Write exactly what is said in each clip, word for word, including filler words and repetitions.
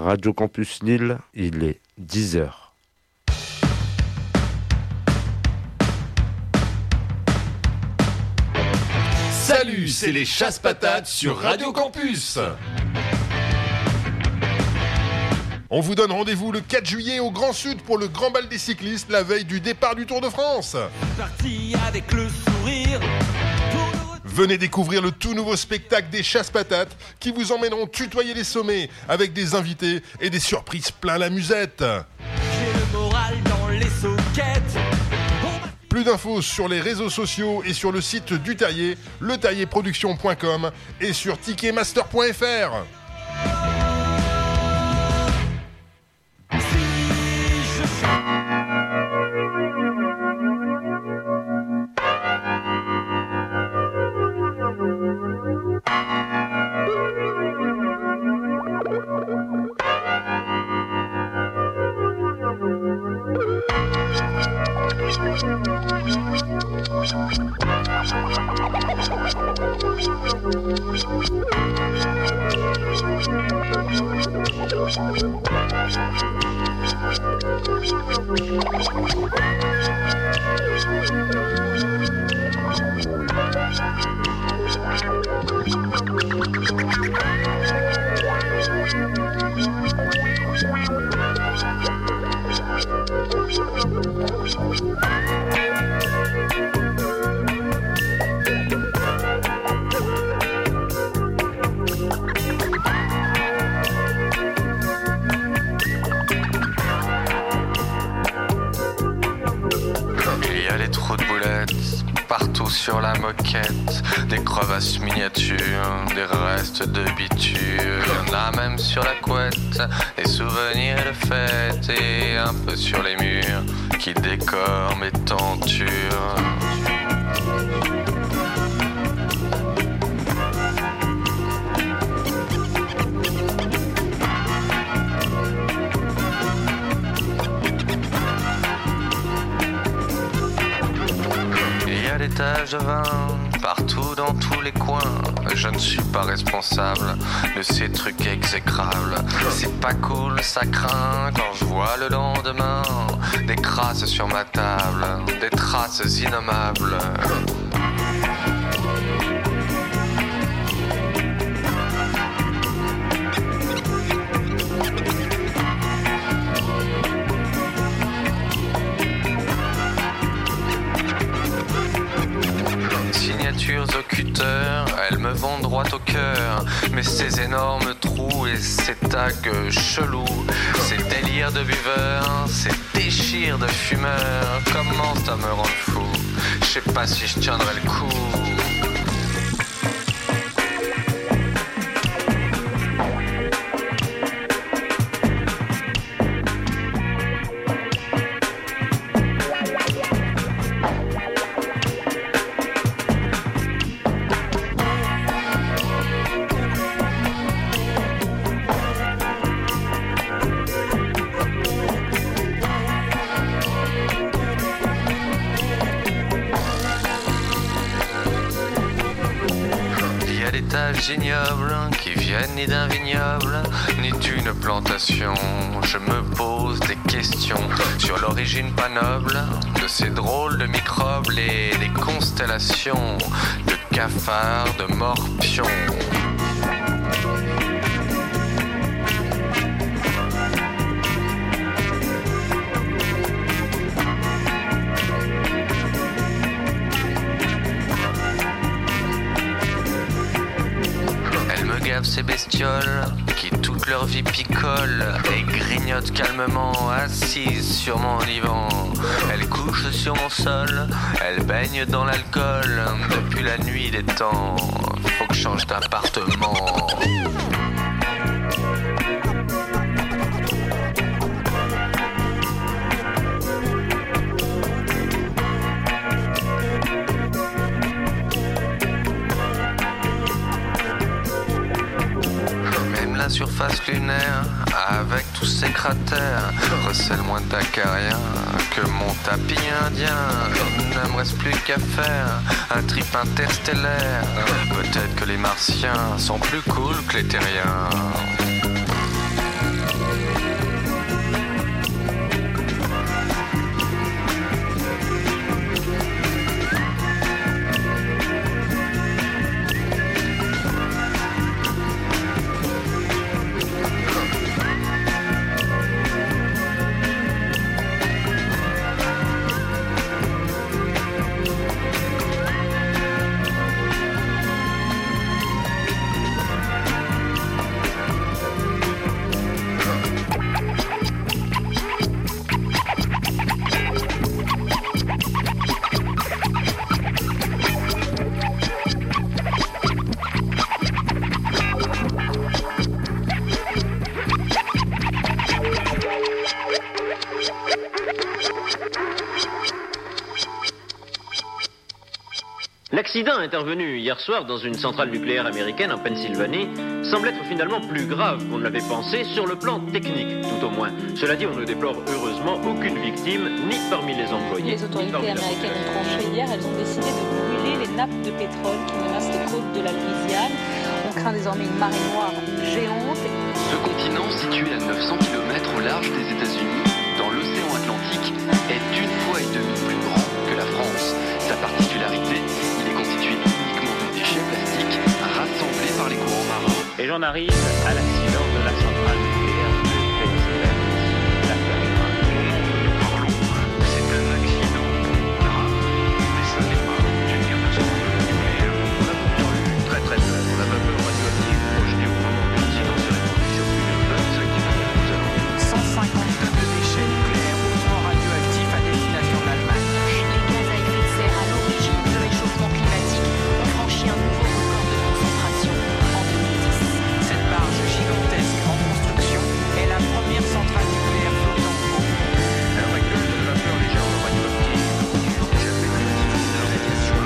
Radio Campus Lille, il est dix heures. Salut, c'est les Chasse-Patates sur Radio Campus. On vous donne rendez-vous le quatre juillet au Grand Sud pour le Grand Bal des cyclistes, la veille du départ du Tour de France. Parti avec le sourire. Venez découvrir le tout nouveau spectacle des Chasse-Patates qui vous emmèneront tutoyer les sommets avec des invités et des surprises plein la musette. J'ai le moral dans les soquettes. Plus d'infos sur les réseaux sociaux et sur le site du Taillé, le taillé production point com et sur ticketmaster point f r. Sur la moquette, des crevasses miniatures, des restes de bitume, y'en a même sur la couette, des souvenirs de fêtes et un peu sur les murs qui décorent mes tentures. L'étage de vin, partout dans tous les coins. Je ne suis pas responsable de ces trucs exécrables. C'est pas cool, ça craint quand je vois le lendemain des crasses sur ma table, des traces innommables. Au cutter, elles me vont droit au cœur. Mais ces énormes trous et ces tags chelous, ces délires de buveurs, ces déchires de fumeurs, commencent à me rendre fou. Je sais pas si je tiendrai le coup. Ignobles qui viennent ni d'un vignoble ni d'une plantation. Je me pose des questions sur l'origine pas noble de ces drôles de microbes et des constellations de cafards, de morpions. Ces bestioles qui toute leur vie picolent et grignotent calmement assises sur mon divan. Elles couchent sur mon sol, elles baignent dans l'alcool depuis la nuit des temps. Faut que je change d'appartement. La surface lunaire, avec tous ces cratères, recèle moins d'acariens que mon tapis indien. Il ne me reste plus qu'à faire un trip interstellaire. Peut-être que les martiens sont plus cool que les terriens. L'accident intervenu hier soir dans une centrale nucléaire américaine en Pennsylvanie semble être finalement plus grave qu'on ne l'avait pensé sur le plan technique, tout au moins. Cela dit, on ne déplore heureusement aucune victime, ni parmi les employés. Les autorités américaines ont tranché hier, elles ont décidé de brûler les nappes de pétrole qui menacent les côtes de la Louisiane. On craint désormais une marée noire géante. Ce continent, situé à neuf cents kilomètres au large des États-Unis, dans l'océan Atlantique, est une fois et demie plus grand que la France. Sa particularité, il est constitué uniquement de déchets plastiques rassemblés par les courants marins. Et j'en arrive à l'accident de la centrale nucléaire de Pennsylvanie. L'affaire est grave. Au moment où nous parlons, c'est un accident grave. Mais ce n'est pas une catastrophe nucléaire. On a pourtant eu très très peur. La vapeur radioactive projetée au moment de l'accident s'est répandue sur plus de vingt-cinq kilomètres aux alentours. cent cinquante tonnes de déchets nucléaires hautement radioactifs à destination de l'Allemagne. Les gaz à effet de serre à l'origine du réchauffement climatique ont franchi un nouveau record de concentration en deux mille dix. Cette barge gigantesque en construction est la première centrale nucléaire flottante au monde. À l'heure actuelle, de la vapeur légèrement radioactive continue d'échapper à la radiation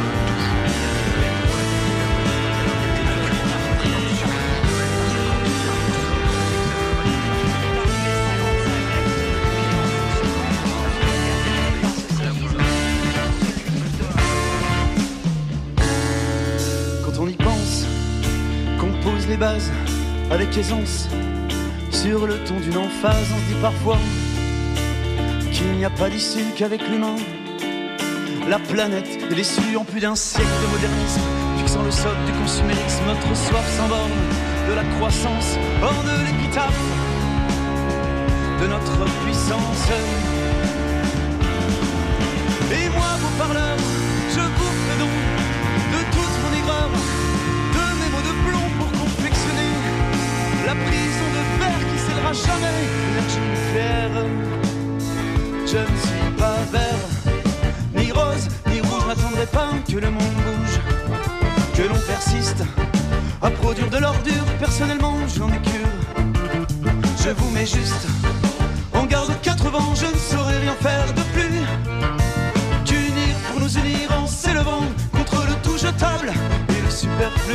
Quand on y pense, qu'on pose les bases avec aisance sur le ton d'une emphase, on se dit parfois qu'il n'y a pas d'issue qu'avec l'humain. La planète est déçue en plus d'un siècle de modernisme, fixant le socle du consumérisme, notre soif sans borne de la croissance, hors de l'épitaphe de notre puissance. Et moi, vos parleurs, je vous fais donc de toute mon aigreur, de mes mots de plomb pour confectionner la prison de verre qui scellera jamais l'énergie nucléaire. Je ne suis pas vert, ni rose, ni rouge, n'attendrai pas que le monde bouge, que l'on persiste à produire de l'ordure. Personnellement, je n'en ai cure. Je vous mets juste en garde aux quatre vents, je ne saurais rien faire de plus qu'unir pour nous unir en s'élevant contre le tout jetable et le superflu.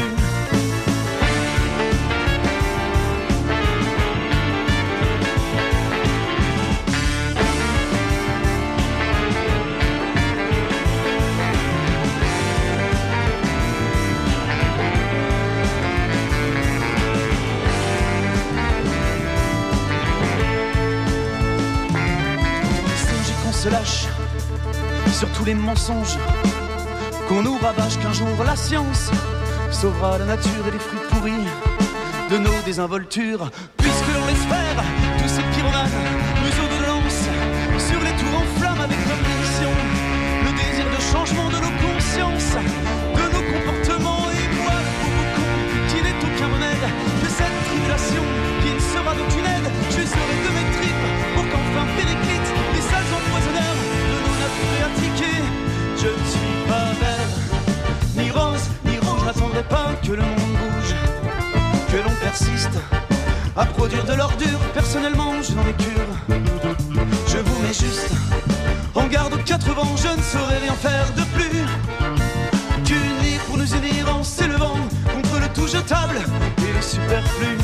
Se lâche sur tous les mensonges qu'on nous rabâche, qu'un jour la science sauvera la nature et les fruits pourris de nos désinvoltures, puisque l'on laisse faire tous ces pyromanes, museaux de lance sur les tours en flammes avec comme mission le désir de changement de nos consciences, de nos comportements. Et moi, le pauvre con qui n'est aucun remède que cette tribulation qui ne sera d'aucune aide, j'userai de mes tripes pour qu'enfin périclite les sales empoisonneurs de nos nappes phréatiques. Je ne suis pas vert, ni rose, ni rouge, n'attendrai pas que le monde bouge, que l'on persiste à produire de l'ordure. Personnellement, je n'en ai cure. Je vous mets juste en garde aux quatre vents, je ne saurais rien faire de plus qu'unir pour nous unir en s'élevant contre le tout jetable et le superflu.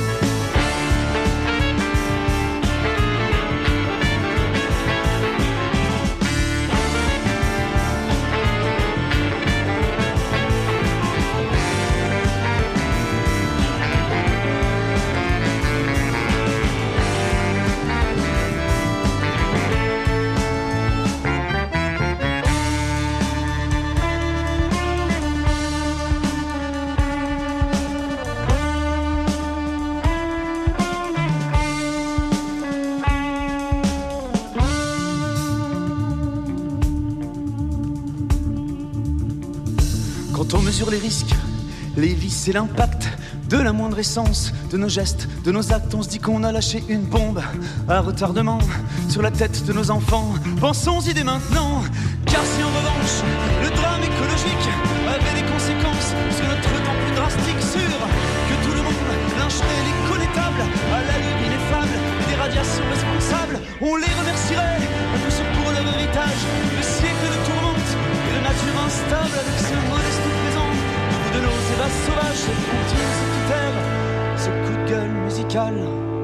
Quand on mesure les risques, les vices et l'impact de la moindre essence, de nos gestes, de nos actes, on se dit qu'on a lâché une bombe à retardement sur la tête de nos enfants. Pensons-y dès maintenant, car si en revanche le drame écologique avait des conséquences sur notre temps plus drastique, sûr que tout le monde lyncherait les connétables à l'allure ineffable des radiations responsables. On les remercierait à tous ceux pour leur héritage, le siècle de tourmente et de nature instable avec ce modeste médicale.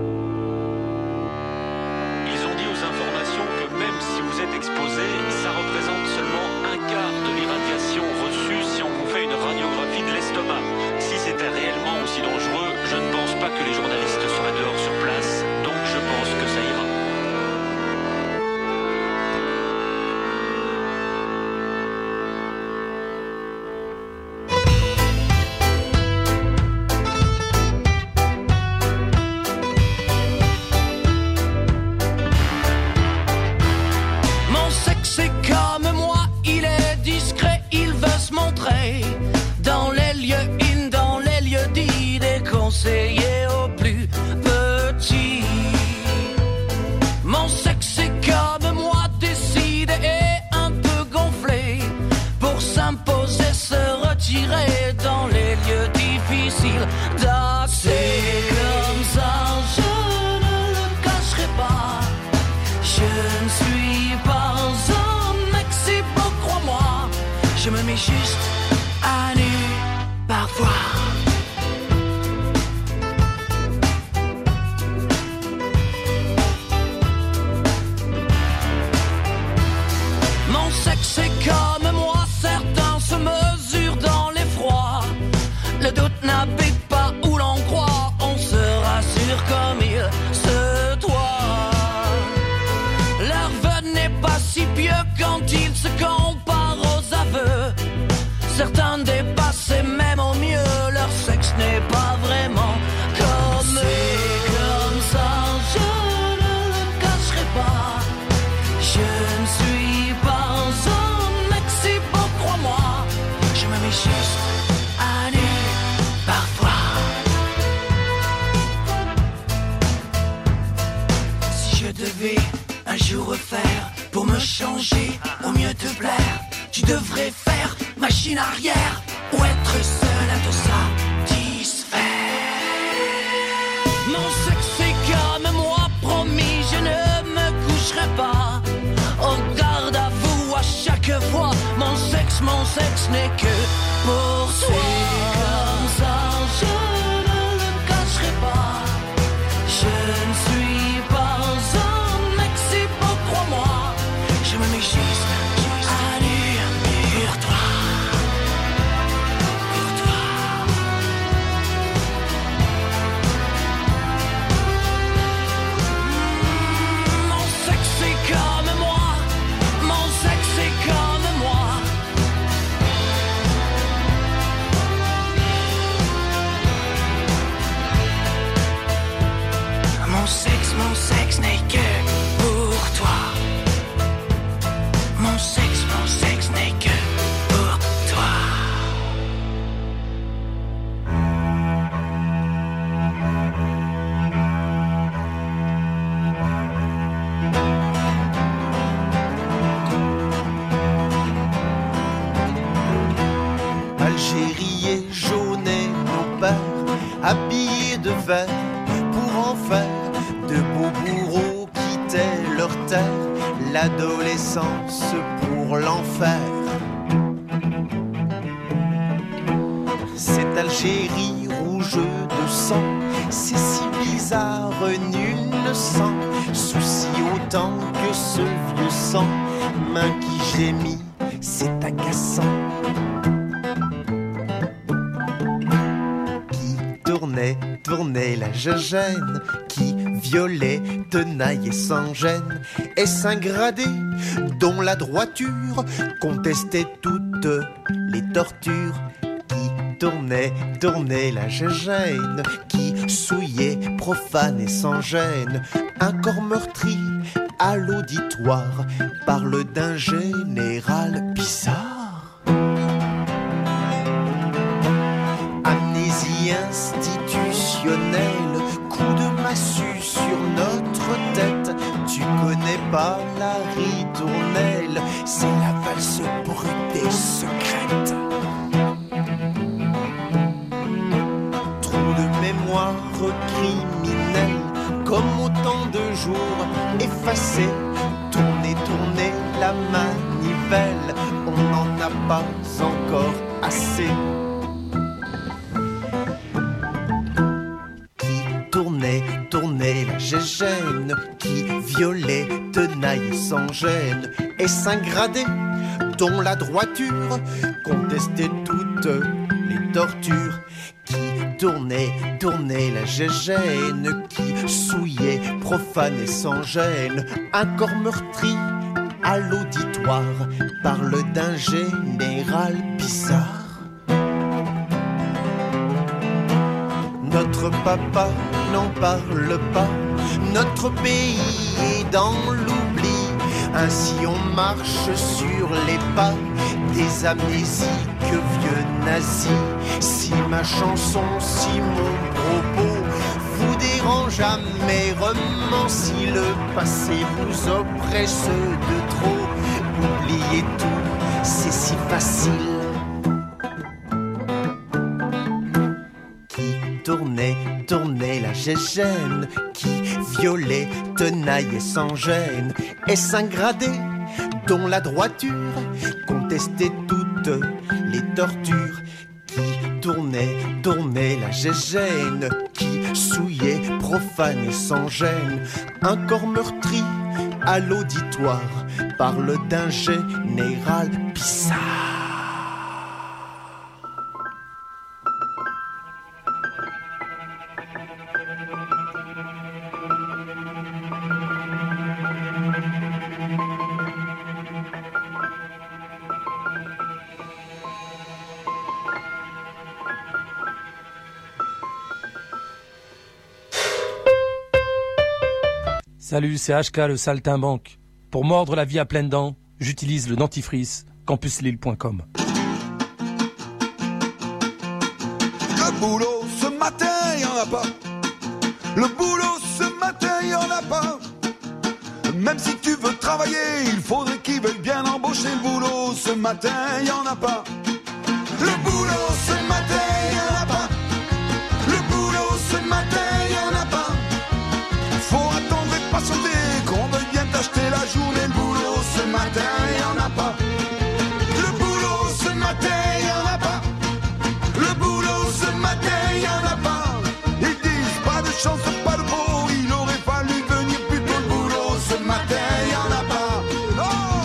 Ils ont dit aux informations que même si vous êtes exposé, ça représente seulement un quart de l'irradiation reçue si on vous fait une radiographie de l'estomac. Si c'était réellement aussi dangereux, je ne pense pas que les journalistes seraient dehors sur place, donc je pense que ça ira. Dans les lieux in, dans les lieux dits, des conseillers aux plus petits. Mon sexe est comme moi, décidé et un peu gonflé, pour s'imposer, se retirer dans les lieux difficiles d'accès. Comme ça, je ne le cacherai pas, je ne suis pas un Mexico, crois-moi, je me mets juste à nu parfois. Mon sexe est comme moi, certains se mesurent dans l'effroi. Le doute n'habite pas où l'on croit, on se rassure comme il se doit. Leur vœu n'est pas si pieux quand ils se comparent aux aveux. Certains dépassent et même au mieux, leur sexe n'est pas vraiment comme eux. C'est comme ça, je ne le cacherai pas, je ne suis pas un Mexico, crois-moi, je me mets juste à nu parfois. Si je devais un jour refaire pour me changer, au mieux te plaire, tu devrais faire machine arrière ou être seul à te satisfaire. Mon sexe est comme moi, promis, je ne me coucherai pas. Oh, garde à vous à chaque fois, mon sexe, mon sexe n'est que pour soi. Comme ça, je ne le cacherai pas, je ne suis pas un Mexico, crois-moi, je me mets juste à nu pour toi. Mon sexe, mon sexe n'est que pour toi. Mon sexe, mon sexe n'est que pour toi. Algérie et jaune et nos pères habillés de vert pour en faire de beaux bourreaux quittaient leur terre, l'adolescence pour l'enfer. Cette Algérie rouge de sang, c'est si bizarre, nul ne sent souci autant que ce vieux sang, main qui gémit, c'est agaçant. Qui tournait, tournait la gêne, qui violait, tenaillait sans gêne, et s'ingradait, dont la droiture contestait toutes les tortures. Qui tournait, tournait la gêne, qui souillait, profane et sans gêne, un corps meurtri à l'auditoire parle d'un général bizarre. Amnésie institutionnelle, coup de massue sur notre tête. Tu connais pas la ritournelle, c'est la valse brute et secrète. Trou de mémoire criminelle, comme autant de jours effacés. Tourner, tourner la manivelle, on n'en a pas encore assez. Qui tournait, tournait la gégène, qui violait, tenaillait sans gêne, et s'ingradait, dont la droiture contestait toutes les tortures, qui tournait, tournait la gégène, qui souillait, profanait sans gêne, un corps meurtri à l'auditoire, parle d'un général bizarre. Notre papa n'en parle pas, notre pays est dans l'oubli. Ainsi on marche sur les pas des amnésiques vieux nazis. Si ma chanson, si mon propos vous dérange amèrement, si le passé vous oppresse de trop, oubliez tout, c'est si facile. Tournait, tournait la gégène, qui violait, tenaillait sans gêne, et s'ingradait, dont la droiture contestait toutes les tortures, qui tournait, tournait la gégène, qui souillait, profanait sans gêne, un corps meurtri à l'auditoire, parle d'un général bizarre. Salut, c'est H K le saltimbanque. Pour mordre la vie à pleines dents, j'utilise le dentifrice campus lille point com. Le boulot ce matin, y en a pas. Le boulot ce matin, y en a pas. Même si tu veux travailler, il faudrait qu'ils veuillent bien embaucher. Le boulot ce matin, y en a pas. Le boulot ce matin, y en a pas. Le boulot ce matin, y en a pas. Faut attendre et patienter qu'on veuille bien t'acheter la journée. Le boulot ce matin, y en a pas. Le boulot ce matin, y en a pas. Le boulot ce matin, y en a pas. Ils disent pas de chance, pas de beau. Il aurait fallu venir plus tôt. Le boulot ce matin, y en a pas. Non.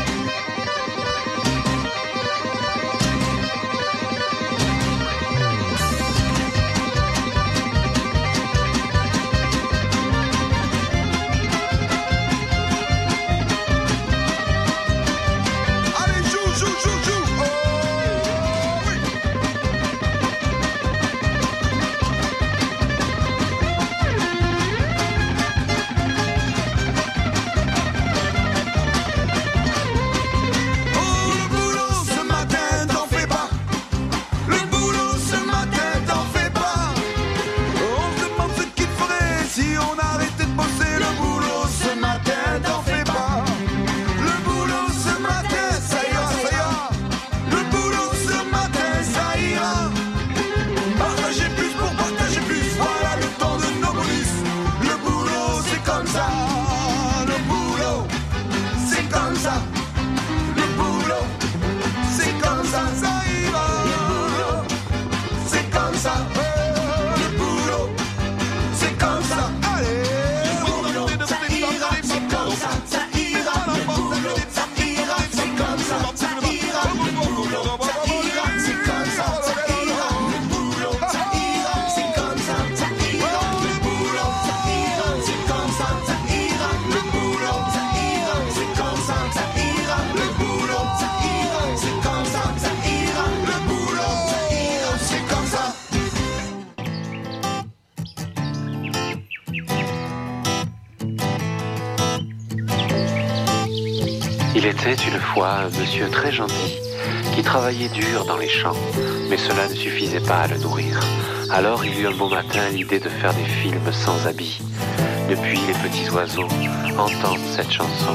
Il était une fois un monsieur très gentil qui travaillait dur dans les champs, mais cela ne suffisait pas à le nourrir. Alors il eut un beau matin l'idée de faire des films sans habits. Depuis, les petits oiseaux entendent cette chanson.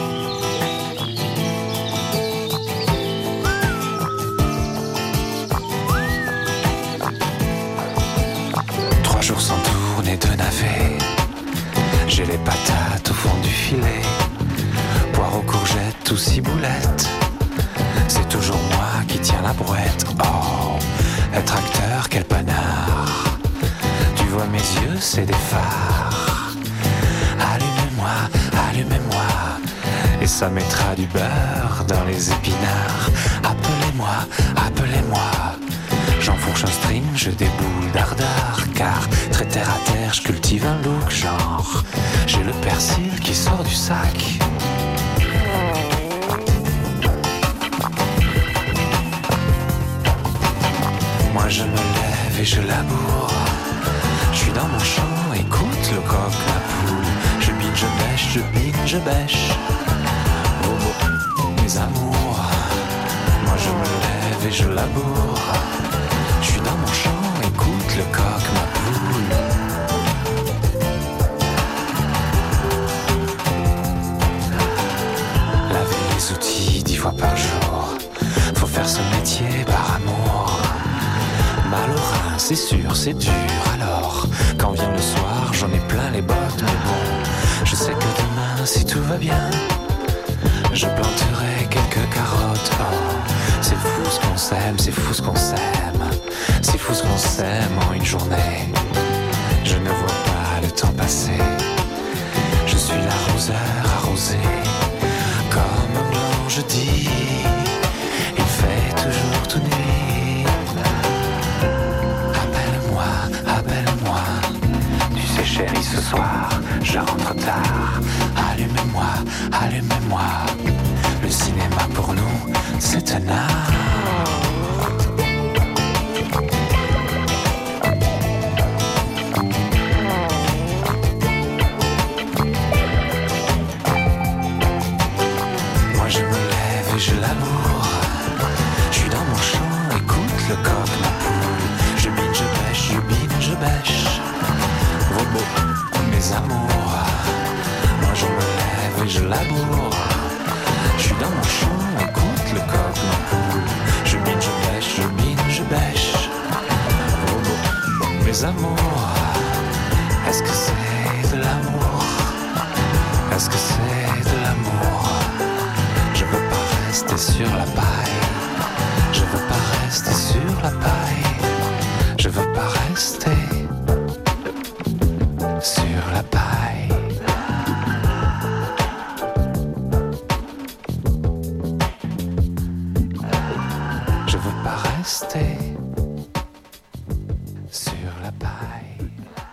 Trois jours sans tourner de navet, j'ai les patates au fond du filet. Poire aux courgettes ou ciboulettes, c'est toujours moi qui tiens la brouette. Oh, être acteur, quel panard. Tu vois mes yeux, c'est des phares. et ça mettra du beurre dans les épinards. Appelez-moi, appelez-moi. J'enfourche un string, je déboule d'ardard, car très terre à terre, je cultive un look genre. J'ai le persil qui sort du sac. Moi je me lève et je laboure. Je suis dans mon champ, écoute le coq, la poule. Je bine, je bêche, je bine, je bêche. Oh, oh, mes amours. Moi je me lève et je laboure. Je suis dans mon champ, écoute le coq, ma poule. Laver les outils dix fois par jour. Faut faire ce métier par amour. Mal au rein, c'est sûr, c'est dur. Alors, quand vient le soir, j'en ai plein les bottes. Mais bon, je sais que demain, si tout va bien, je planterai quelques carottes. Oh, c'est fou ce qu'on s'aime, c'est fou ce qu'on s'aime. C'est fou ce qu'on s'aime en une journée. Je ne vois pas le temps passer. Je suis l'arroseur arrosé. Comme un blanc je dis, il fait toujours tout nuit. Appelle-moi, appelle-moi. Tu sais chérie, ce soir, je rentre tard. Allumez-moi, allumez-moi. Le cinéma pour nous, c'est un art. Moi je me lève et je laboure. Je suis dans mon champ, écoute le coq, ma poule. Je bine, je bêche, je bine, je bêche. Vos beaux, mes amours. Moi je me lève et je laboure. Je suis dans mon champ, écoute le coq, ma poule. Je bine, je bêche, je bine, je bêche. Vos beaux, mes amours. Est-ce que c'est de l'amour? Est-ce que c'est de l'amour? Je veux pas rester sur la paille. Je veux pas rester sur la paille. Je veux pas rester sur la paille. Je veux pas rester sur la paille.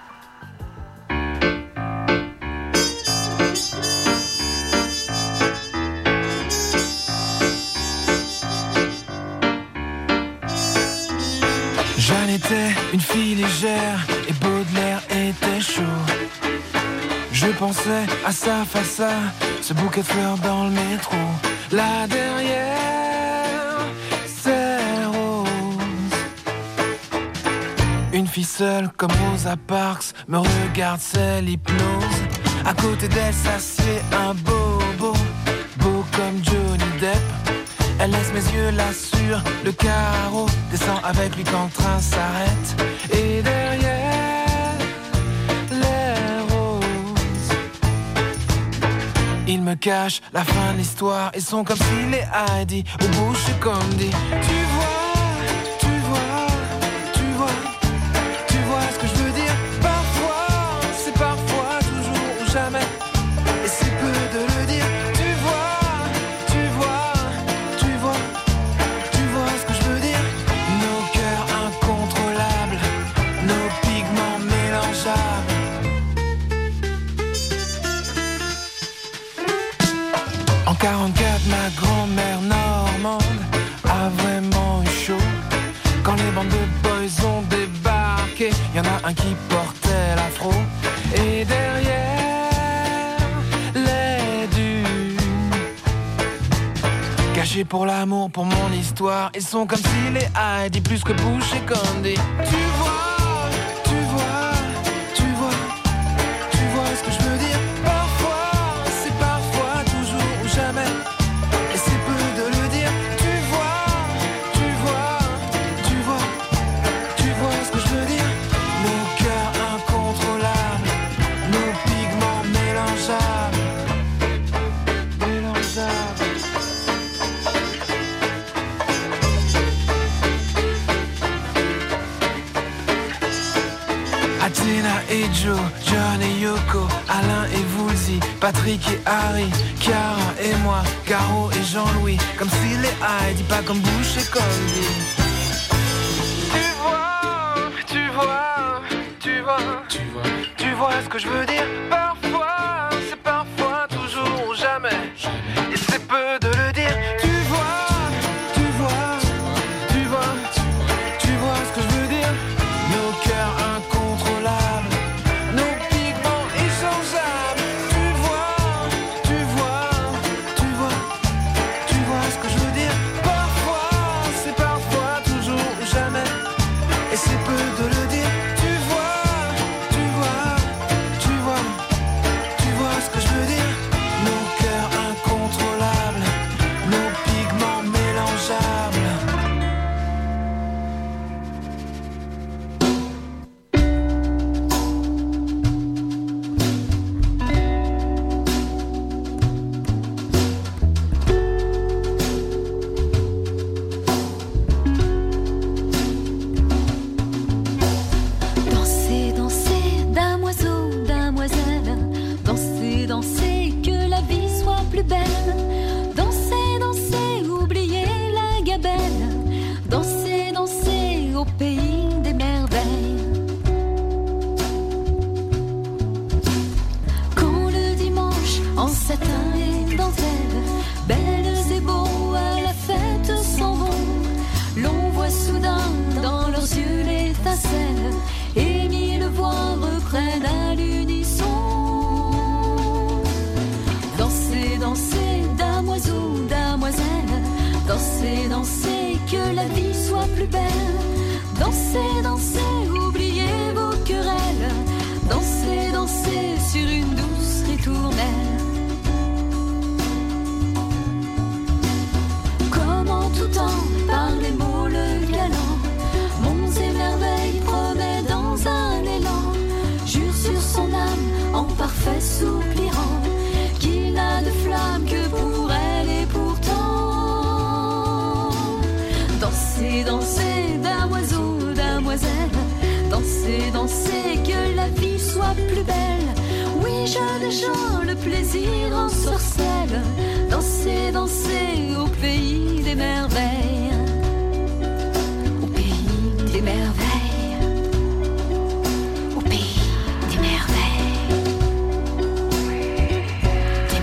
Jeanne était une fille légère et Baudelaire était chaud. Je pensais à ça face à ce bouquet de fleurs dans le métro. Là derrière, c'est Rose. Une fille seule comme Rosa Parks me regarde, c'est l'hypnose. À côté d'elle s'assied un bobo, beau comme Johnny Depp. Elle laisse mes yeux là sur le carreau, descend avec lui quand le train s'arrête. Et derrière les roses, il me cache la fin de l'histoire. Ils sont comme s'il est Heidi, au bouche comme dit. Tu vois, tu vois, tu vois, tu vois ce que je veux dire. Parfois, c'est parfois, toujours ou jamais. Et c'est peu de le dire. Tu vois, tu vois, tu vois, tu vois ce que je veux dire. Nos cœurs incontrôlables, nos pigments mélangeables. En quarante-quatre, ma grand-mère normande a vraiment eu chaud. Quand les bandes de boys ont débarqué, y en a un qui portait l'afro. Et derrière les dunes, cachés pour l'amour, pour mon histoire, ils sont comme s'il est Heidi, plus que Bush et Candy. Tu vois, tu vois, tu vois, tu vois ce que je veux dire. Parfois, c'est parfois, toujours ou jamais. Et c'est peu de le dire. Tu vois, tu vois, tu vois, tu vois ce que je veux dire. Nos cœurs incontrôlables, nos pigments mélangeables, mélangeables. Athéna et Joe, John et Yoko, Alain et Woolsey Rosie, Patrick et Harry, Chiara et moi, Caro et Jean-Louis, comme Phil et Heidi, pas comme Bush et Colby. Tu vois, tu vois, tu vois, tu vois, tu vois ce que je veux dire. Parfois, c'est parfois, toujours ou jamais, et c'est peu de le dire. Tu vois, tu vois, tu vois, tu vois ce que je veux dire. Nos cœurs incontrôlables, nos pigments échangeables. Tu vois, tu vois, tu vois, tu vois ce que je veux dire. Parfois, c'est parfois, toujours ou jamais, et c'est peu de le dire. Tu vois, tu vois, tu vois, tu vois ce que je veux dire. Nos cœurs incontrôlables, nos pigments mélangeables. Dansez, dansez, damoiseau, damoiselle. Dansez, dansez, que la vie soit plus belle. Dansez, dansez, oubliez la gabelle. Dansez, dansez, au pays des merveilles. Quand le dimanche, en satin et dentelle, belles et beaux à la fête s'en vont, l'on voit soudain dans leurs yeux l'étincelle, et mille voix reprennent à l'unisson. Dansez, dansez, damoiseau, damoiselle. Dansez, dansez, que la vie soit plus belle. Dansez, dansez, oubliez vos querelles. Dansez, dansez sur une douce ritournelle. Comme en tout temps, par les mots le galant, monts et merveilles promet dans un élan, jure sur son âme en parfait soupirant, qu'il n'a de flamme que pour elle et pourtant. Dansez, dansez, damoiseau, damoiselle. Dansez, dansez, que la vie soit plus belle. Oui, jeunes gens, le plaisir en sorcelle. Dansez, dansez, au pays des merveilles. Au pays des merveilles. Au pays des merveilles. Des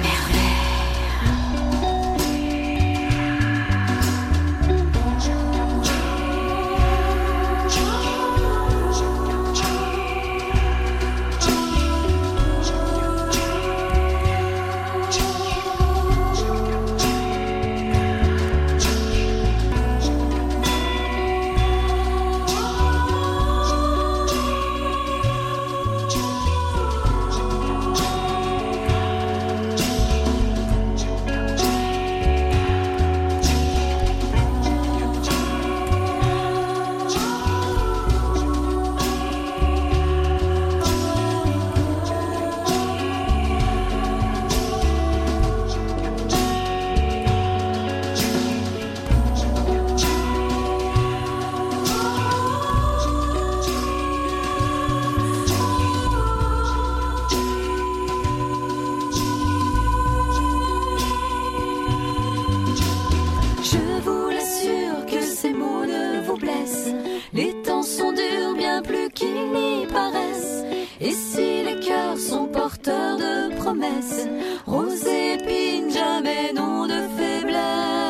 promesses, rose et épine, jamais nom de faiblesse.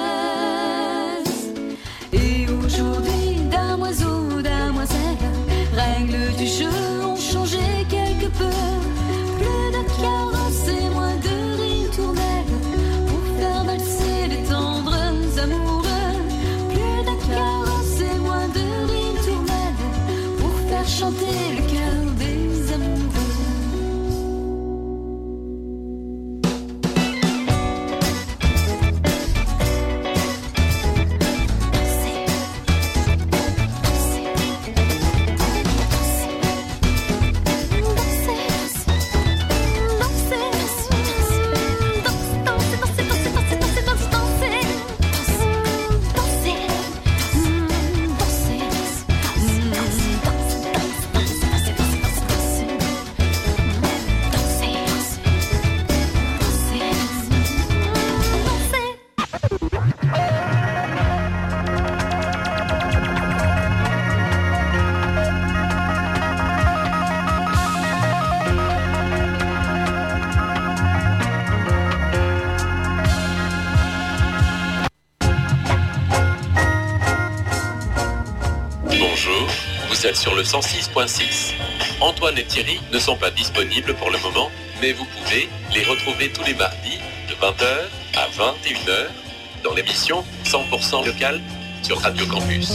Et aujourd'hui, damoiseau, damoiselle, règles du jeu ont changé quelque peu. Plus de caresses et moins de ritournelles pour faire valser les tendres amoureux. Plus de caresses et moins de ritournelles pour faire chanter le cœur des amoureux. sur le cent six point six. Antoine et Thierry ne sont pas disponibles pour le moment, mais vous pouvez les retrouver tous les mardis de vingt heures à vingt et une heures dans l'émission cent pour cent locale sur Radio Campus.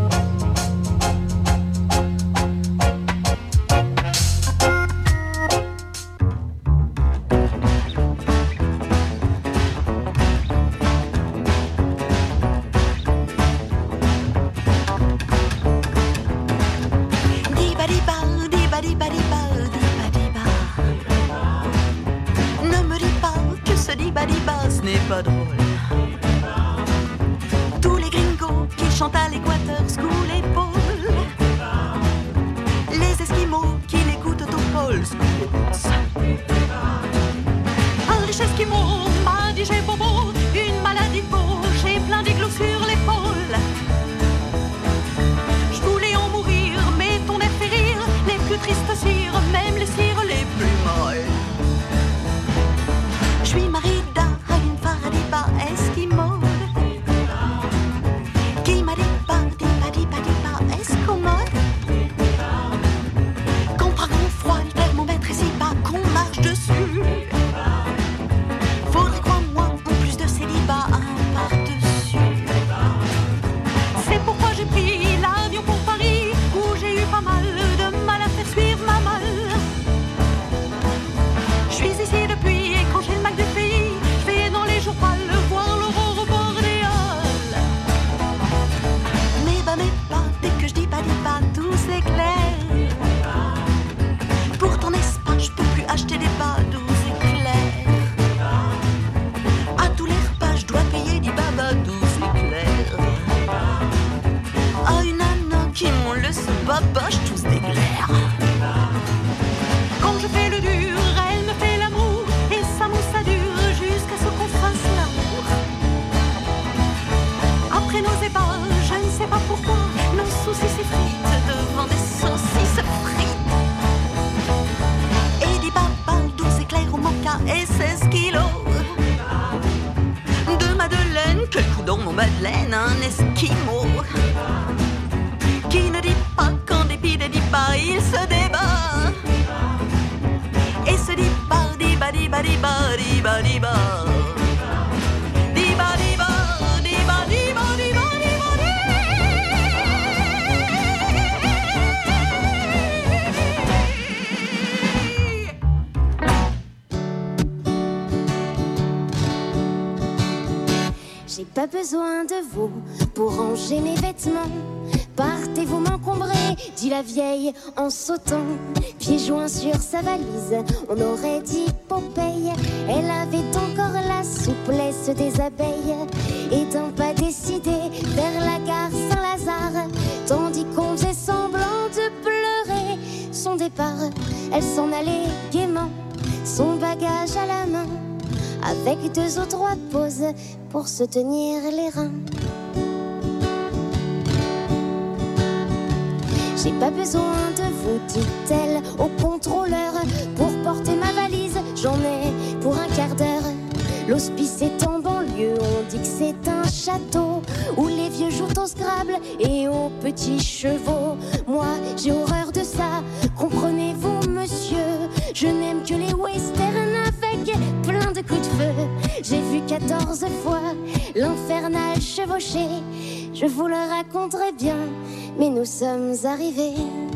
Pas besoin de vous pour ranger mes vêtements. Partez vous m'encombrer, dit la vieille en sautant. Pieds joints sur sa valise, on aurait dit Popeye. Elle avait encore la souplesse des abeilles. Et d'un pas décidé vers la gare Saint-Lazare, tandis qu'on faisait semblant de pleurer son départ, elle s'en allait gaiement, son bagage à la main, avec deux ou trois pauses pour se tenir les reins. J'ai pas besoin de vous, dit-elle au contrôleur, pour porter ma valise, j'en ai pour un quart d'heure. L'hospice est en banlieue, on dit que c'est un château où les vieux jouent au Scrabble et aux petits chevaux. Moi, j'ai horreur de ça, comprenez-vous, monsieur? Je n'aime que les westerns avec plein de coups de feu. J'ai vu quatorze fois l'infernal chevaucher. Je vous le raconterai bien, mais nous sommes arrivés.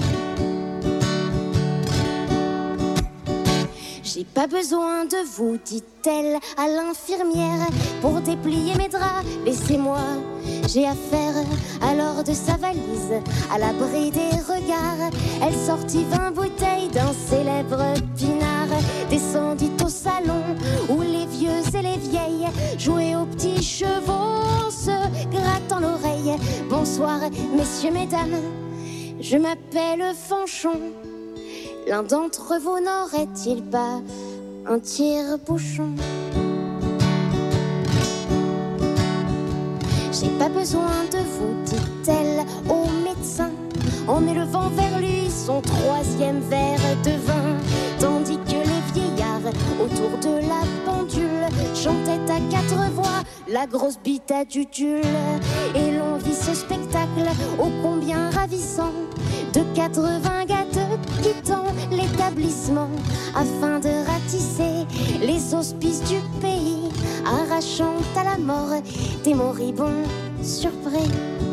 J'ai pas besoin de vous, dit-elle à l'infirmière, pour déplier mes draps, laissez-moi, j'ai affaire. Alors de sa valise, à l'abri des regards, elle sortit vingt bouteilles d'un célèbre pinard, descendit au salon où les vieux et les vieilles jouaient aux petits chevaux en se grattant l'oreille. Bonsoir, messieurs, mesdames, je m'appelle Fanchon. L'un d'entre vous n'aurait-il pas un tire-bouchon? J'ai pas besoin de vous, dit-elle au médecin, en élevant vers lui son troisième verre de vin, tandis que les vieillards autour de la pendule chantaient à quatre voix la grosse bite à Dudule. Et l'on vit ce spectacle ô combien ravissant de quatre-vingts gâteaux quittant l'établissement afin de ratisser les auspices du pays, arrachant à la mort des moribonds surpris.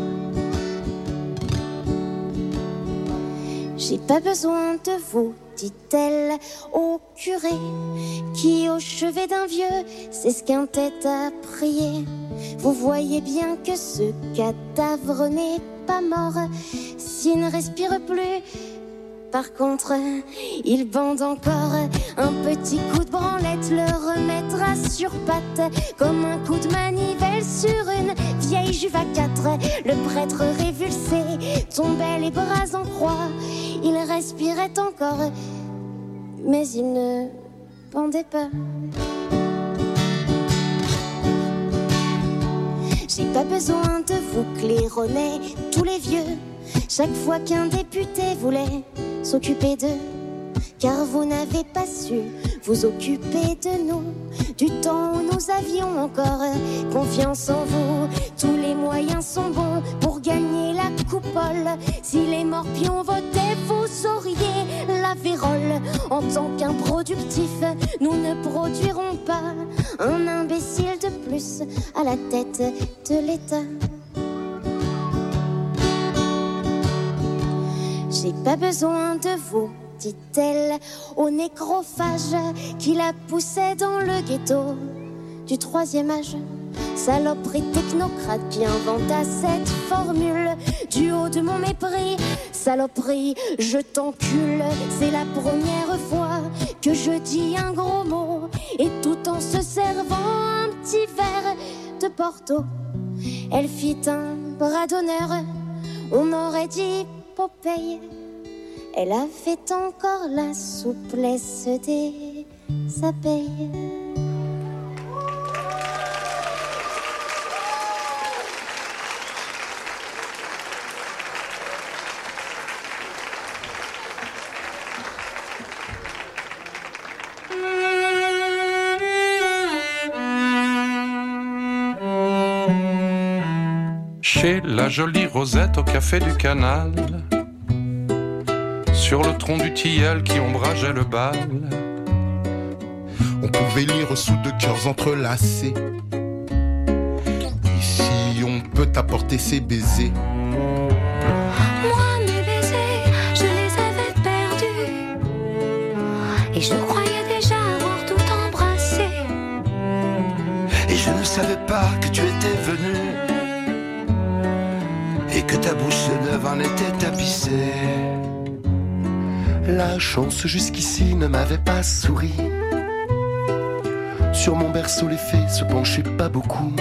J'ai pas besoin de vous, dit-elle au curé, qui au chevet d'un vieux s'esquintait à prier. Vous voyez bien que ce cadavre n'est pas mort, s'il ne respire plus. Par contre, il bande encore. Un petit coup de branlette le remettra sur patte, comme un coup de manivelle sur une vieille Juve à quatre. Le prêtre révulsé tombait les bras en croix. Il respirait encore, mais il ne bandait pas. J'ai pas besoin de vous claironner tous les vieux, chaque fois qu'un député voulait s'occuper d'eux, car vous n'avez pas su vous occuper de nous, du temps où nous avions encore confiance en vous. Tous les moyens sont bons pour gagner la coupole. Si les morpions votaient, vous sauriez la vérole. En tant qu'improductif, nous ne produirons pas un imbécile de plus à la tête de l'État. J'ai pas besoin de vous, dit-elle au nécrophage qui la poussait dans le ghetto du troisième âge. Saloperie technocrate qui inventa cette formule du haut de mon mépris. Saloperie, je t'encule, c'est la première fois que je dis un gros mot, et tout en se servant un petit verre de Porto. Elle fit un bras d'honneur, on aurait dit Popeye. Elle avait encore la souplesse des abeilles. Chez la jolie Rosette au café du Canal, sur le tronc du tilleul qui ombrageait le bal, on pouvait lire sous deux cœurs entrelacés: ici on peut t'apporter ses baisers. Moi mes baisers, je les avais perdus, et je croyais déjà avoir tout embrassé. Et je ne savais pas que tu étais venu, et que ta bouche neuve en était tapissée. La chance jusqu'ici ne m'avait pas souri. Sur mon berceau les fées se penchaient pas beaucoup.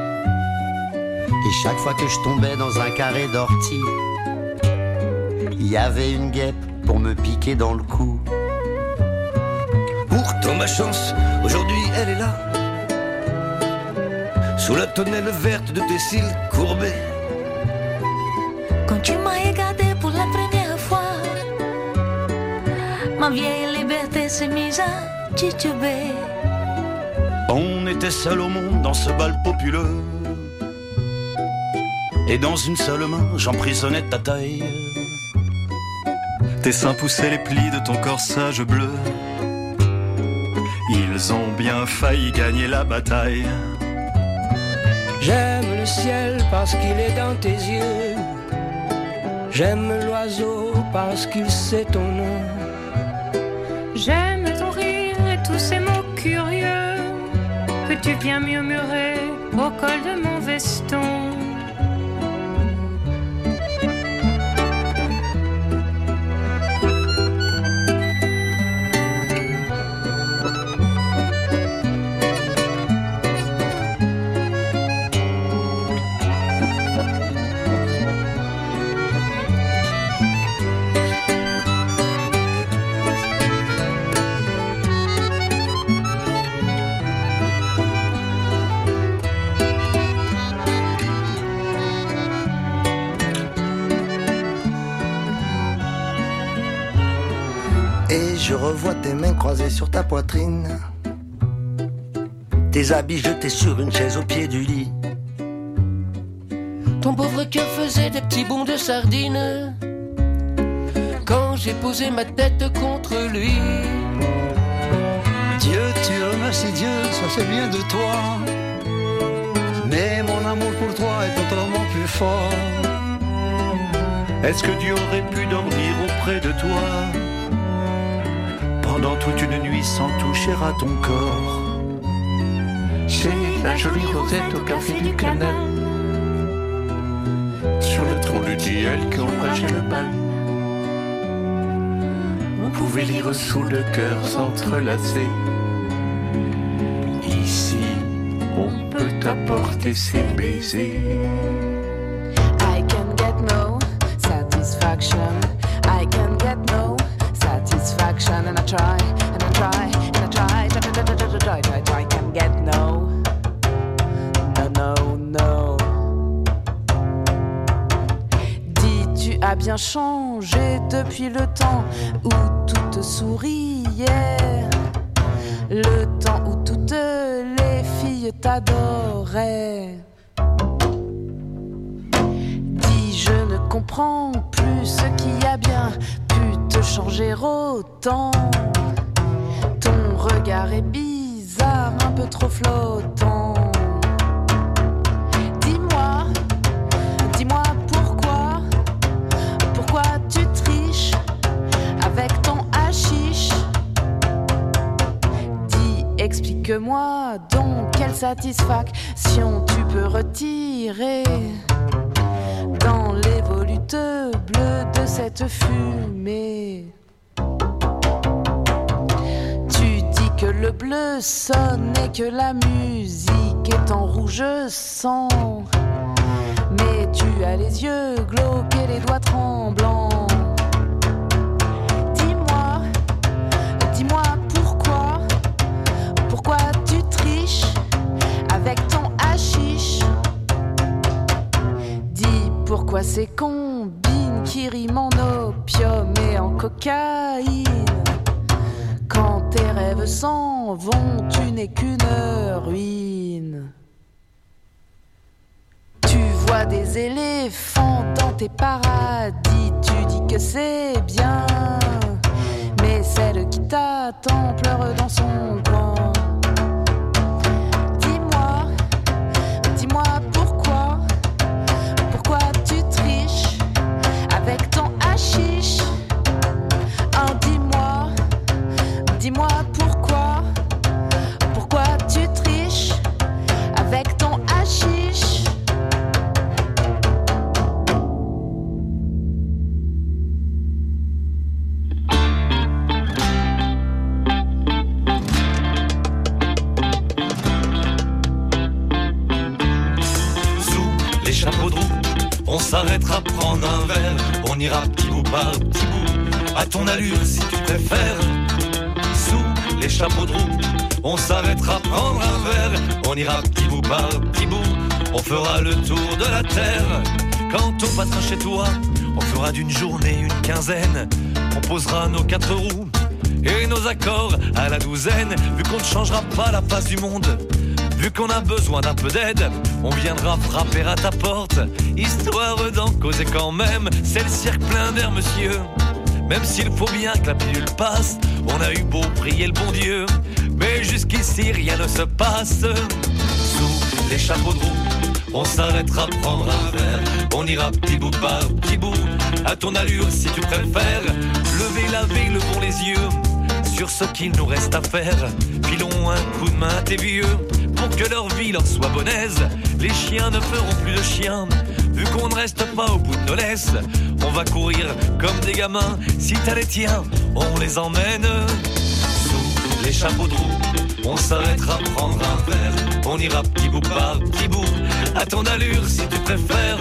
Et chaque fois que je tombais dans un carré d'ortie, il y avait une guêpe pour me piquer dans le cou. Pourtant ma chance, aujourd'hui elle est là, sous la tonnelle verte de tes cils courbés. Quand tu m'as regardé pour la première fois, ma vieille liberté s'est mise à tituber. On était seul au monde dans ce bal populeux, et dans une seule main j'emprisonnais ta taille. Tes seins poussaient les plis de ton corsage bleu, ils ont bien failli gagner la bataille. J'aime le ciel parce qu'il est dans tes yeux, j'aime l'oiseau parce qu'il sait ton nom. J'aime ton rire et tous ces mots curieux que tu viens murmurer au col de mon veston. Je revois tes mains croisées sur ta poitrine, tes habits jetés sur une chaise au pied du lit. Ton pauvre cœur faisait des petits bonds de sardines quand j'ai posé ma tête contre lui. Dieu, tu remercies Dieu, ça c'est bien de toi. Mais mon amour pour toi est autrement plus fort. Est-ce que Dieu aurait pu dormir auprès de toi pendant toute une nuit sans toucher à ton corps? C'est la jolie rosette au café du canal, Sur le tronc du tilleul qui ombrageait le bal, on pouvait lire sous le cœur s'entrelacer. ici on peut t'apporter ses baisers. I can get no satisfaction. I can get no satisfaction. And I try, and I try, and I try, try, try, try, try, try, try, try. I can get no, no, no, no. Dis, tu as bien changé depuis le temps où tout te souriait, le temps où toutes les filles t'adoraient. Dis, je ne comprends plus ce qui a bien pu te changer autant. Ton regard est bizarre, un peu trop flottant. Dis-moi, dis-moi pourquoi, pourquoi tu triches avec ton hashish. Dis, explique-moi donc quelle satisfaction tu peux retirer dans les volutes bleues de cette fumée. Tu dis que le bleu sonne et que la musique est en rouge sang, mais tu as les yeux glauques et les doigts tremblants. Dis-moi, dis-moi pourquoi, pourquoi tu triches avec ton hashish. Dis pourquoi ces combines qui riment en opium et en cocaïne. Quand tes rêves s'en vont, tu n'es qu'une ruine. Tu vois des éléphants dans tes paradis, tu dis que c'est bien, mais celle qui t'attend pleure dans son coin. Dis-moi, dis-moi pourquoi, pourquoi tu triches avec ton hashish. Hein, dis-moi, dis-moi pourquoi, pourquoi tu triches avec ton hashish. Les chapeaux de roue, on s'arrêtera prendre un verre. On ira petit bout par petit bout, à ton allure si tu préfères. Sous les chapeaux de roue, on s'arrêtera prendre un verre. On ira petit bout par petit bout, on fera le tour de la terre. Quand on passera chez toi, on fera d'une journée une quinzaine. On posera nos quatre roues et nos accords à la douzaine. Vu qu'on ne changera pas la face du monde, vu qu'on a besoin d'un peu d'aide, on viendra frapper à ta porte, histoire d'en causer quand même. C'est le cirque plein d'air, monsieur. Même s'il faut bien que la pilule passe, on a eu beau prier le bon Dieu, mais jusqu'ici rien ne se passe. Sous les chapeaux de roue, on s'arrêtera prendre un verre. On ira petit bout par petit bout, à ton allure si tu préfères. Lever la veille, levons les yeux sur ce qu'il nous reste à faire. Filons un coup de main à tes vieux, pour que leur vie leur soit bonne aise. Les chiens ne feront plus de chiens, vu qu'on ne reste pas au bout de nos laisses. On va courir comme des gamins, si t'as les tiens, on les emmène. Sous les chapeaux de roue, on s'arrêtera prendre un verre. On ira petit bout par petit bout, à ton allure si tu préfères.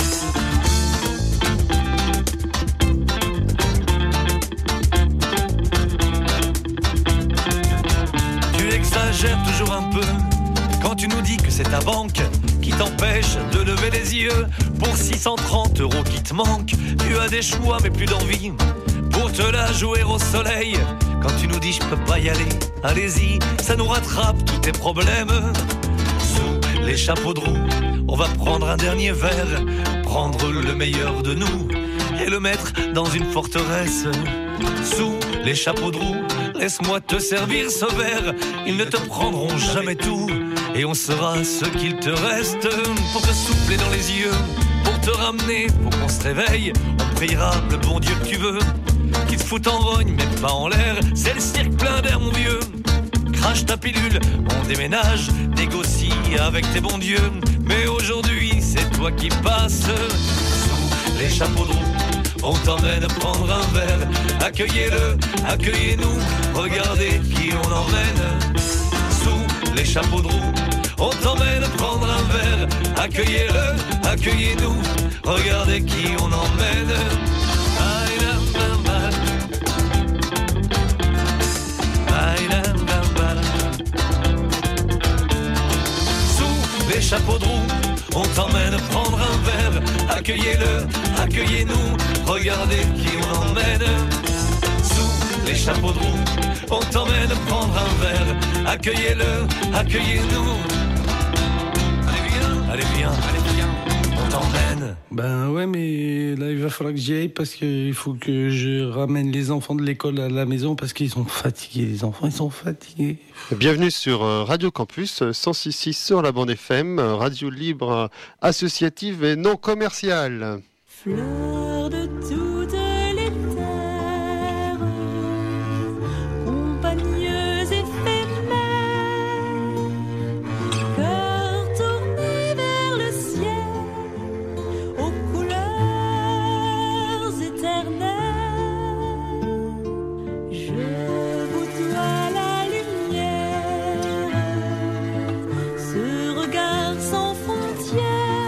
Tu exagères toujours un peu quand tu nous dis que c'est ta banque qui t'empêche de lever les yeux pour six cent trente euros qui te manquent. Tu as des choix mais plus d'envie pour te la jouer au soleil. Quand tu nous dis je peux pas y aller, allez-y, ça nous rattrape tous tes problèmes. Sous les chapeaux de roue, on va prendre un dernier verre, prendre le meilleur de nous et le mettre dans une forteresse. Sous les chapeaux de roue, laisse-moi te servir ce verre. Ils ne te prendront jamais tout, et on saura ce qu'il te reste. Pour te souffler dans les yeux, pour te ramener, pour qu'on se réveille. On priera le bon Dieu que tu veux, qui te fout en rogne mais pas en l'air. C'est le cirque plein d'air mon vieux. Crache ta pilule, on déménage, négocie avec tes bons dieux. Mais aujourd'hui c'est toi qui passes. Sous les chapeaux de roue, on t'emmène prendre un verre. Accueillez-le, accueillez-nous, regardez qui on emmène. Sous les chapeaux de roue, on t'emmène prendre un verre. Accueillez-le, accueillez-nous, regardez qui on emmène. Sous les chapeaux de roue, on t'emmène prendre un verre. Accueillez-le, accueillez-nous, regardez qui on emmène. Sous les chapeaux de roue, on t'emmène prendre un verre. Accueillez-le, accueillez-nous. Allez viens, allez viens, allez viens, on t'emmène. Ben ouais, mais là il va falloir que j'y aille parce qu'il faut que je ramène les enfants de l'école à la maison parce qu'ils sont fatigués, les enfants ils sont fatigués. Bienvenue sur Radio Campus cent six virgule six sur la bande F M, radio libre, associative et non commerciale. Fleurs de toutes les terres, compagneuses éphémères, cœur tourné vers le ciel, aux couleurs éternelles. Je vous dois la lumière, ce regard sans frontières.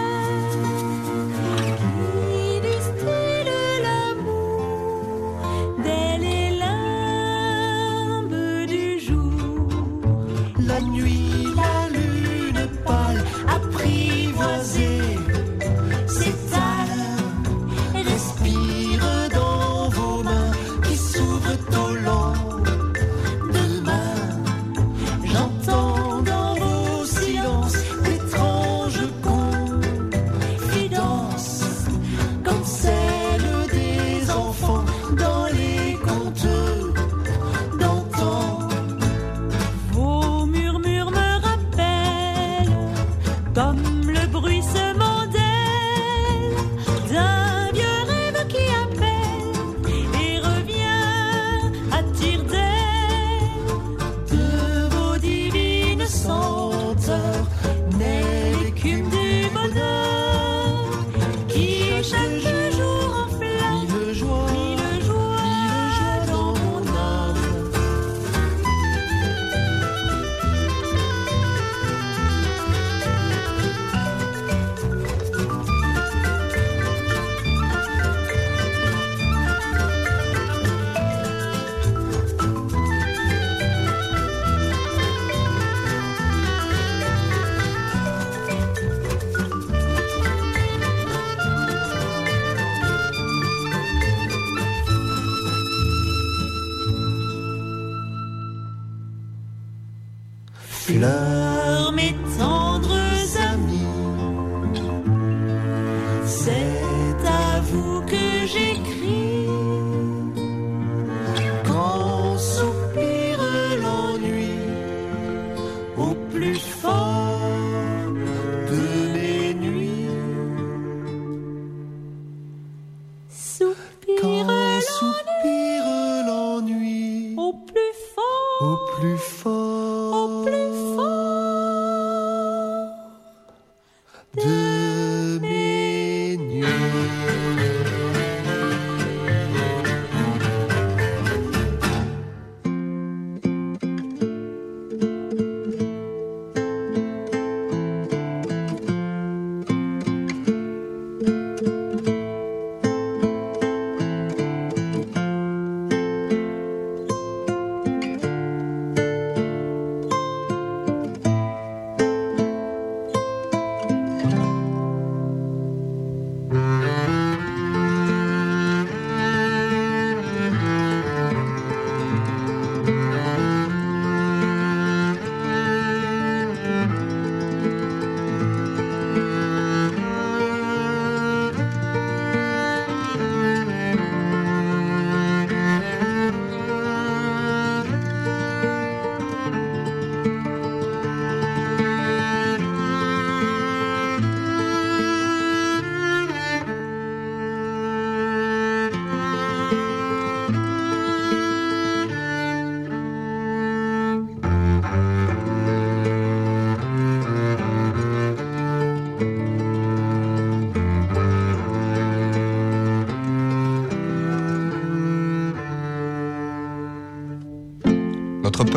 La nuit, la lune pâle, apprivoisée, s'étale, respire dans vos mains qui s'ouvrent au lendemain. J'entends dans vos silences d'étranges confidences, comme celles des enfants dans les contes d'antan. Comme le bruissement d'ailes d'un vieux rêve qui appelle et revient à tire-d'aile. De vos divines senteurs naît l'écume du bonheur qui chaque jour enflamme mille joies, mille joies, mille joies dans mon âme. Fleurs, mes tendres amis, c'est à vous que j'écris. Quand soupire l'ennui au plus fort de mes nuits. Soupire Quand soupire l'ennui au plus fort, au plus fort, au plus de mes nuits.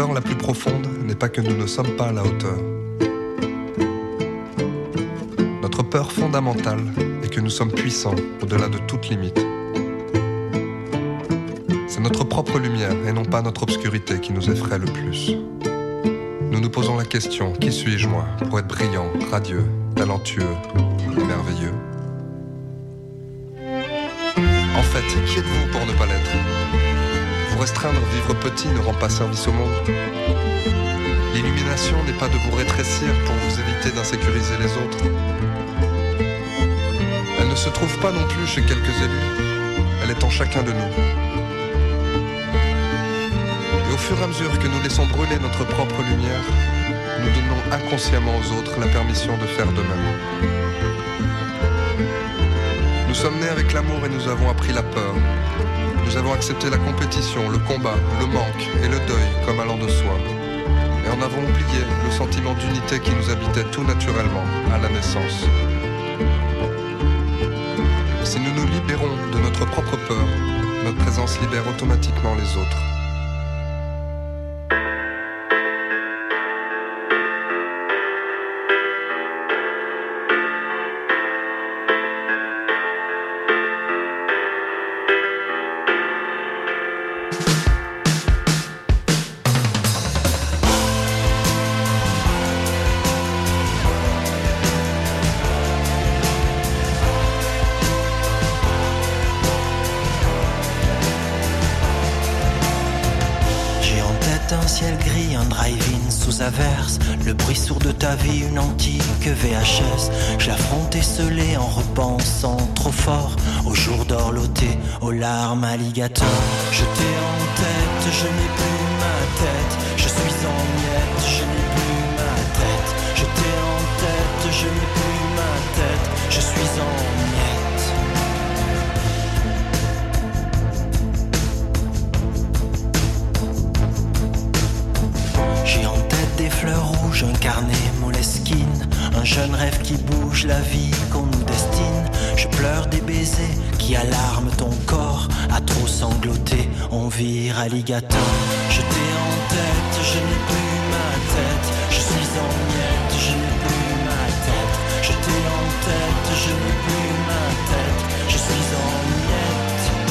peur la plus profonde n'est pas que nous ne sommes pas à la hauteur. Notre peur fondamentale est que nous sommes puissants au-delà de toute limite. C'est notre propre lumière et non pas notre obscurité qui nous effraie le plus. Nous nous posons la question, qui suis-je moi pour être brillant, radieux, talentueux et merveilleux? En fait, qui êtes-vous pour ne pas l'être? Vous restreindre, vivre petit ne rend pas service au monde. L'illumination n'est pas de vous rétrécir pour vous éviter d'insécuriser les autres. Elle ne se trouve pas non plus chez quelques élus, elle est en chacun de nous. Et au fur et à mesure que nous laissons brûler notre propre lumière, nous donnons inconsciemment aux autres la permission de faire de même. Nous sommes nés avec l'amour et nous avons appris la peur. Nous avons accepté la compétition, le combat, le manque et le deuil comme allant de soi. Et en avons oublié le sentiment d'unité qui nous habitait tout naturellement à la naissance. Si nous nous libérons de notre propre peur, notre présence libère automatiquement les autres. Le bruit sourd de ta vie, une antique V H S. Je l'affronte esselé en repensant trop fort aux jours dorlotés, aux larmes alligators. Je t'ai en tête, je n'ai plus ma tête. Je suis en miettes, je n'ai plus ma tête. Je t'ai en tête, je n'ai plus ma tête. Je suis en miettes. J'ai en tête des fleurs rouges, un carnet Moleskine, un jeune rêve qui bouge, la vie qu'on nous destine. Je pleure des baisers qui alarment ton corps, à trop sangloter, on vire alligator. Je t'ai en tête, je n'ai plus ma tête. Je suis en miettes, je n'ai plus ma tête. Je t'ai en tête, je n'ai plus ma tête. Je suis en miettes.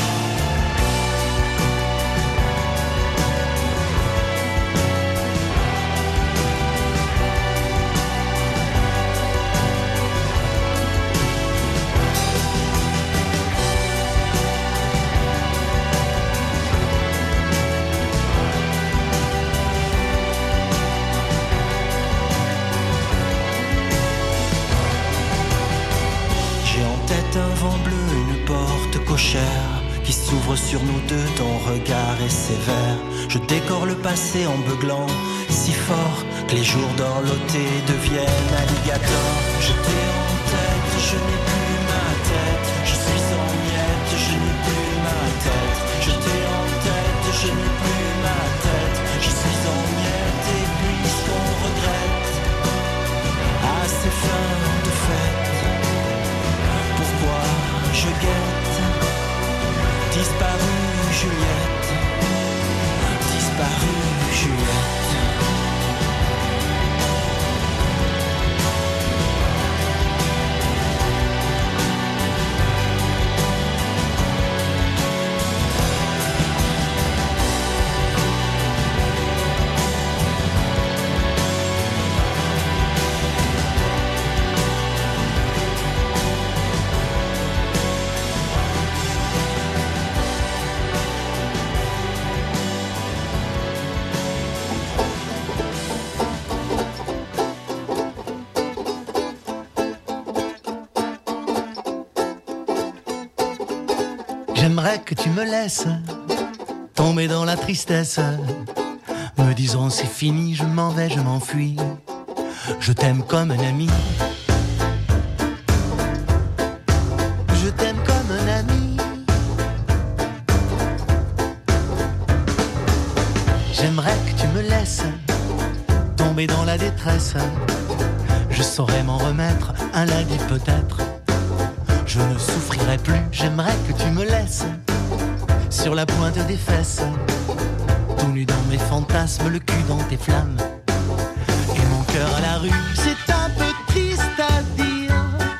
Un vent bleu, une porte cochère qui s'ouvre sur nous deux, ton regard est sévère. Je décore le passé en beuglant si fort que les jours dorlotés deviennent alligators. Je t'ai en tête, je n'ai plus ma tête. Je suis en miettes, je n'ai plus ma tête. Je t'ai en tête, je n'ai plus ma tête. Je suis en miettes et puisqu'on regrette à ces fins de fête, pourquoi je guette? Disparue Juliette, disparue Juliette. J'aimerais que tu me laisses tomber dans la tristesse, me disant c'est fini, je m'en vais, je m'enfuis. Je t'aime comme un ami, je t'aime comme un ami. J'aimerais que tu me laisses tomber dans la détresse, je saurais m'en remettre un lundi peut-être. Je ne souffrirai plus, j'aimerais que tu me laisses sur la pointe des fesses, tout nu nu dans mes fantasmes, le cul dans tes flammes. Et mon cœur à la rue, c'est un peu triste à dire.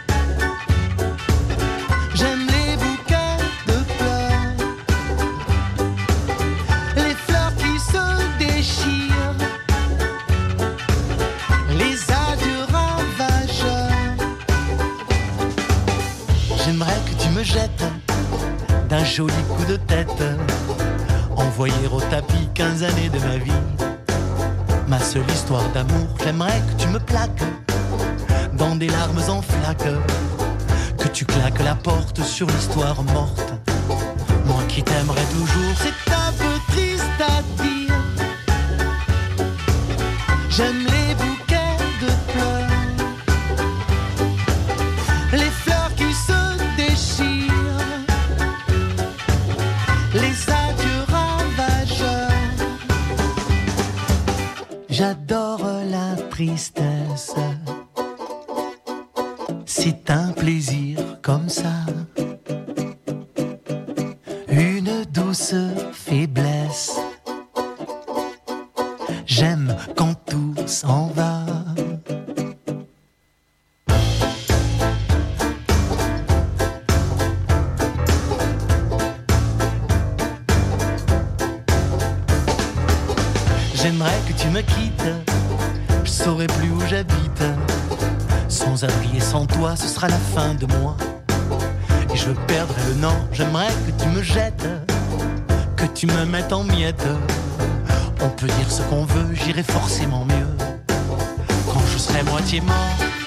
J'aime les bouquets de fleurs, les fleurs qui se déchirent, les adieux ravageurs. J'aimerais que tu me jettes d'un joli coup de tête, envoyer au tapis quinze années de ma vie. Ma seule histoire d'amour, j'aimerais que tu me plaques dans des larmes en flaques, que tu claques la porte sur l'histoire morte. Moi qui t'aimerais toujours, c'est un peu triste à dire. J'aime les bouquets de fleurs, les fleurs qui se déchirent, les adieux ravageurs. J'adore la tristesse, c'est un plaisir comme ça, une douce faiblesse. J'aime quand tout s'en va. J'aimerais que tu me quittes, je saurais plus où j'habite. Sans abri et sans toi, ce sera la fin de moi. Et je perdrai le nord, j'aimerais que tu me jettes, que tu me mettes en miettes. On peut dire ce qu'on veut, j'irai forcément mieux quand je serai moitié mort.